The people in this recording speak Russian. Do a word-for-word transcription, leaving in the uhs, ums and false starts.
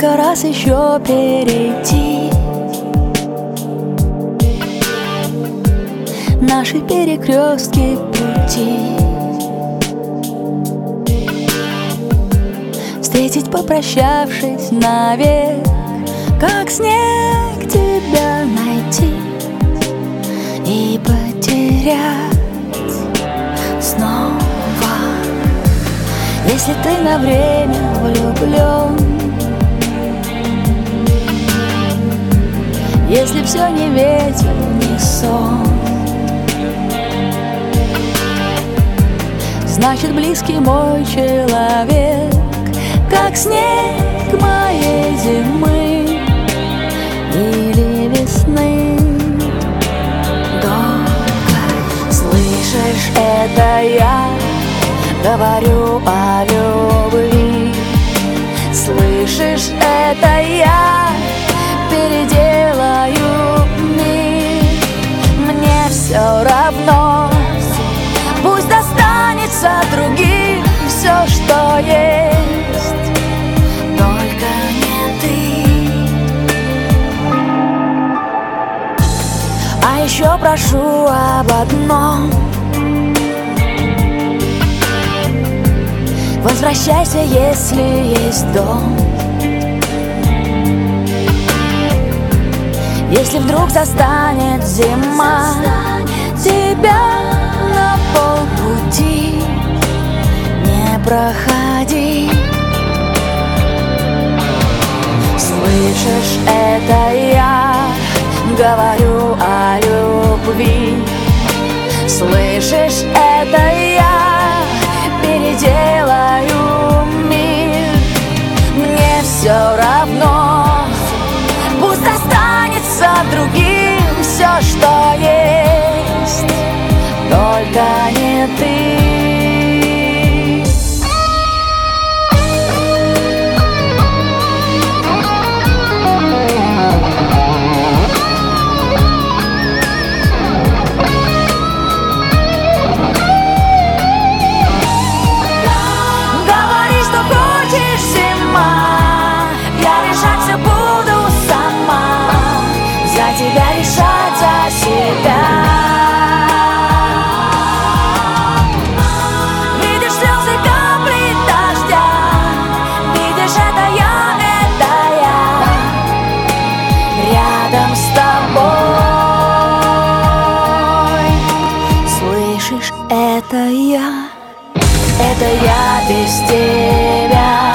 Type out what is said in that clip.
Сколько раз еще перейти наши перекрестки пути, встретить, попрощавшись навек, как снег тебя найти и потерять снова. Если ты на время влюблен, если все не ветер, не сон, значит близкий мой человек, как снег моей зимы или весны. Долго слышишь, это я говорю о любви. Слышишь, это я переделаю мир. Мне все равно, пусть достанется другим все, что есть, только не ты. А еще прошу об одном: возвращайся, если есть дом. Если вдруг застанет зима тебя на полпути, не проходи. Слышишь, это я говорю о любви. Слышишь, это я переделаю мир. Мне все равно, пусть останется другим все, что есть, только не ты. Тебя решать за себя. Видишь слезы, капли дождя, видишь, это я, это я рядом с тобой. Слышишь, это я, это я без тебя.